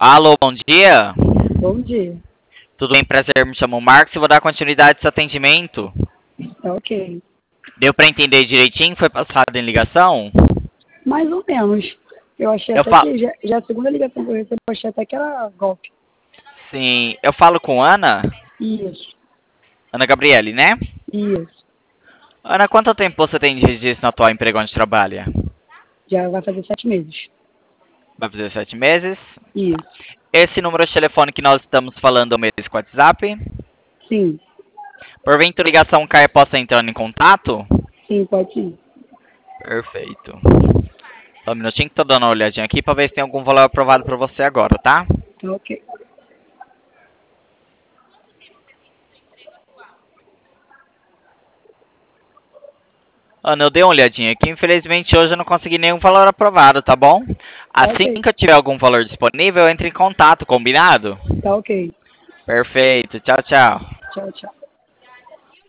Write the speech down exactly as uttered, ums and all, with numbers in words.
Alô, bom dia. Bom dia. Tudo bem? Prazer, me chamo Marcos e vou dar continuidade a esse atendimento. Tá ok. Deu para entender direitinho? Foi passado em ligação? Mais ou menos. Eu achei Eu até falo... que, já, já a segunda ligação que eu recebi, eu achei até que era golpe. Sim, eu falo com Ana? Isso, Ana Gabriele, né? isso. Ana, quanto tempo você tem de registro no atual emprego onde trabalha? Já vai fazer sete meses. Vai fazer sete meses? Isso. Esse número de telefone que nós estamos falando é o mesmo com o WhatsApp? Sim, Porventura ligação caia, possa entrar em contato? sim, pode sim. Perfeito. Só um minutinho que tô dando uma olhadinha aqui para ver se tem algum valor aprovado para você agora, tá? Tá ok. Ana, eu dei uma olhadinha aqui. Infelizmente, hoje eu não consegui nenhum valor aprovado, tá bom? Tá Assim ok. que eu tiver algum valor disponível, eu entro em contato, combinado? Tá ok. Perfeito. Tchau, tchau. Tchau, tchau.